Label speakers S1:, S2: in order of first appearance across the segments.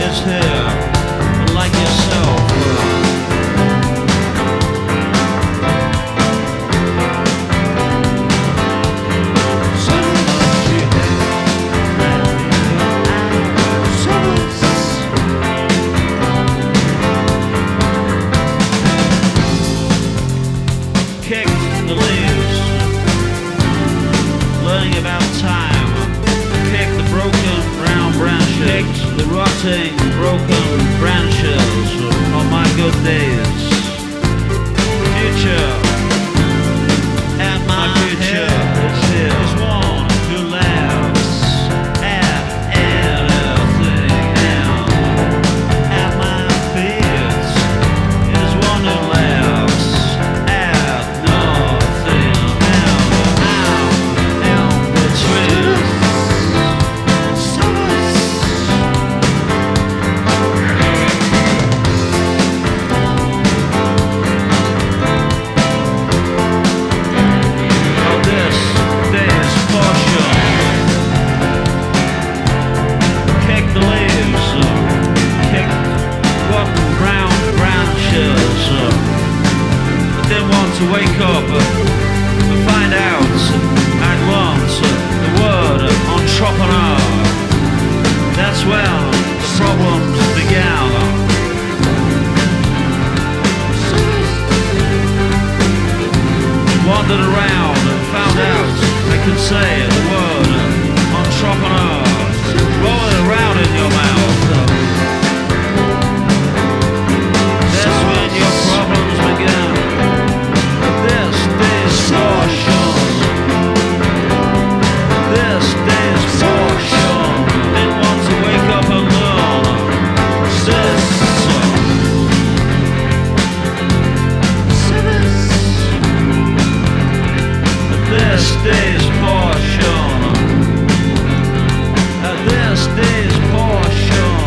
S1: is here, like yourself. Kick the leaves, learning about time. Kick the broken brown branches, kick the rotting broken branches on my good days. Future, and my future is one who laughs at anything, and my fears is one who laughs at nothing, out the trees. To wake up and find out I'd want the word entrepreneur. That's when the problems began. Wandered around and found out I could say the word entrepreneur. Roll it around in your mouth. That's when your problems began. This day's portion. This day's portion. Didn't want to wake up and learn this. This day's portion. This day's portion.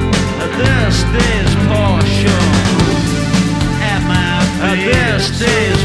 S1: This day's portion. At my feet. This day's